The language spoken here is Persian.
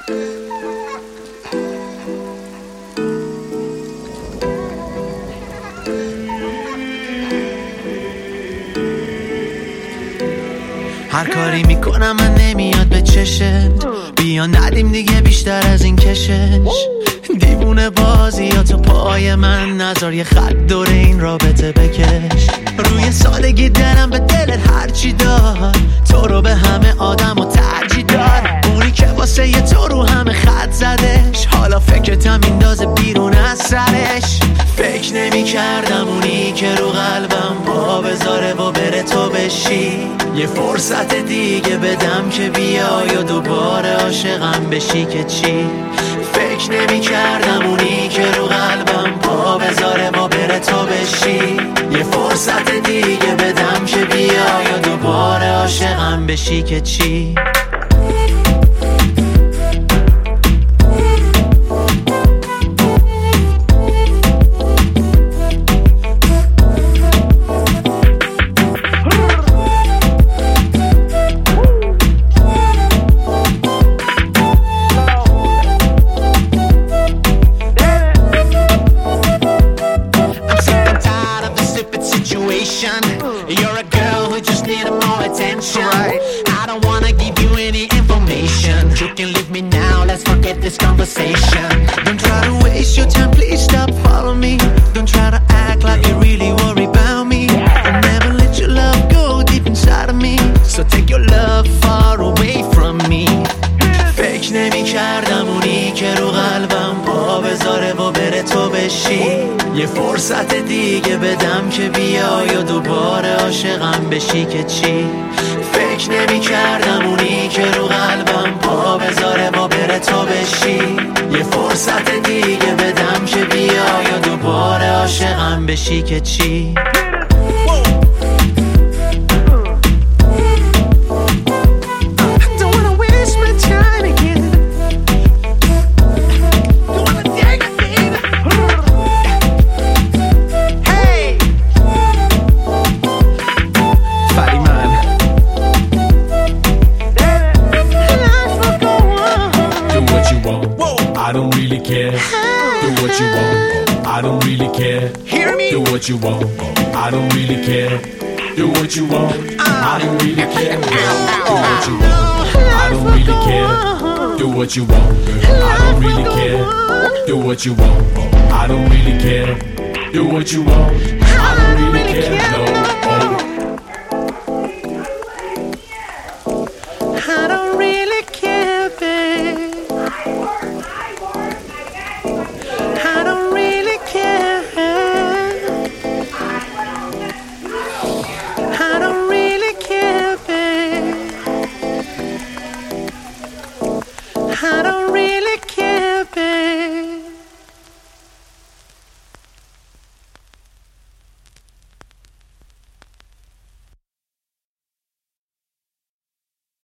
هر کاری میکنم من نمیاد به چشت، بیا ندیم دیگه بیشتر از این کشش. دیوونه بازی ها تو پای من نذار، یه خط دور این رابطه بکش. روی سادگی دلم به دلت هرچی داد، تو رو به همه آدم و ترجیح داد. اونی که واسه یه تو رو همه خط زدش، حالا فکرتم میندازه بیرون از سرش. فکر نمی کردم اونی که رو قلبم پا بذاره و بره تو بشی. یه فرصت دیگه بدم که بیای و دوباره عاشقم بشی که چی. فکر نمی کردم اونی که رو قلبم پا بذاره و بره تو بشی. یه فرصت دیگه بدم که بیای و دوباره عاشقم بشی که چی. You're a girl who just needed more attention. I don't wanna give you any information. You can leave me now, let's forget this conversation. Don't try to waste your time, please stop following me. Don't try to act like you really worry about me. I'll never let your love go deep inside of me. So take your love far away from me. فکر نمی کردم اونی که رو قلبم پا بذاره و بره تو بشی. یه فرصت دیگه بدم که بیای و دوباره عاشقم بشی که چی. فکر نمی کردم اونی که رو قلبم پا بذاره و بره تو بشی. یه فرصت دیگه بدم که بیای و دوباره عاشقم بشی که چی. I don't really care. Do what you want. I don't really care. Hear me? Do what you want. I don't really care. Do what you want. I don't really care. Girl. Do what you want. I don't really care. Do what you want. Girl. I don't really care. Do what you want. I don't really care. Do what you want. I don't really care. No.